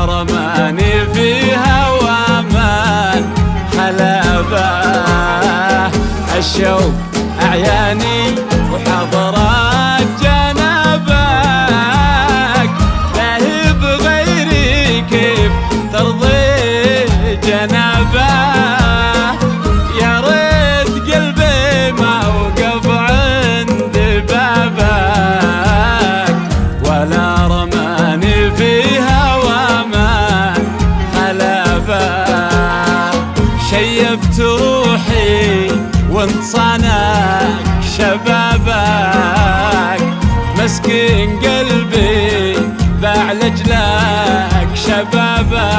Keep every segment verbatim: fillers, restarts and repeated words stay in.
رماني في هوى من خلبه. الشوق أعياني وحضرات جنابك، لا بغيري كيف ترضي جنابه. يا ريت قلبي ما وقف عند بابك، ولا رماني في هوى من خلبه. شيبت روحي وانت صانك شبابك، مسكين قلبي باع لجلك شبابه.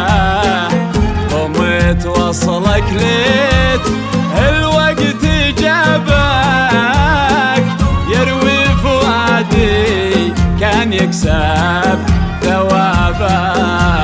قمت وصلك ليت الوقت جابك، يروي فؤادي كان يكسب ثوابك.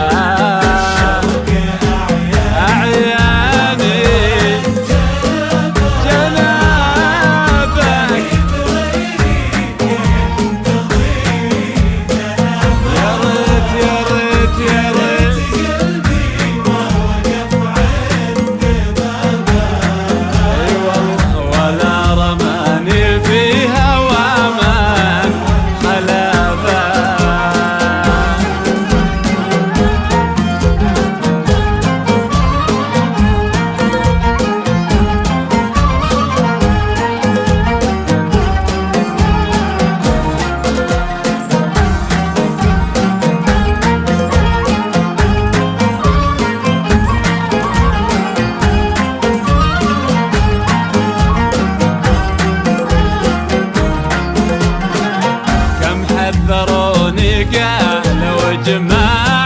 حذروني قالوا جماع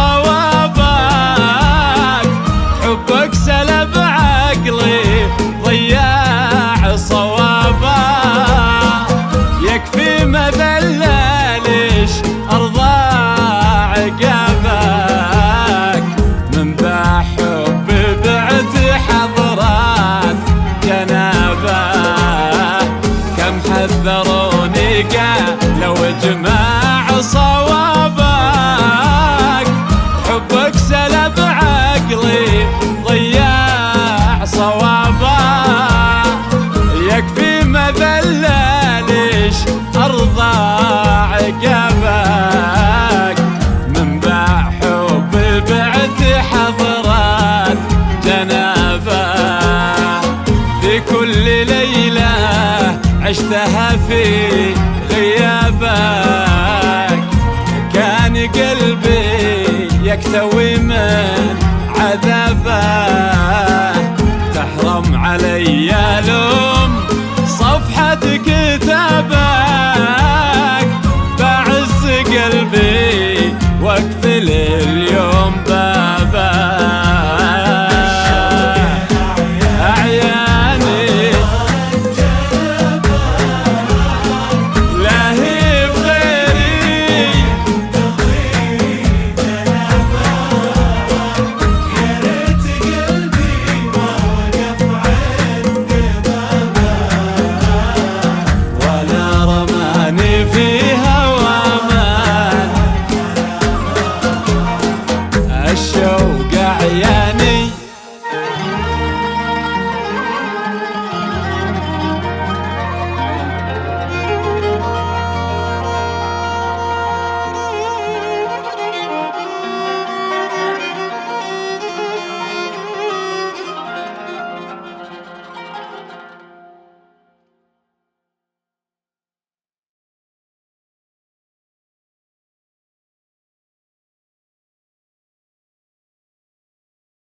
صوابك، حبك سلب عقلي ضياع صوابك. يكفي مذلة ليش أرضى عقابك، من باع حب بعت حضرات جنابه. كم حذروني قالوا جماع صوابك، حبك سلب عقلي ضياع صوابك. يكفي مذلة ليش أرضى عقابك، من باع حب بعت حضرات جنابه. في كل ليلة عشتها في غيابك، كان قلبي يكتوي من عذابه. تحرم علي لوم صفحة كتابك، بعز قلبي واقفل اليوم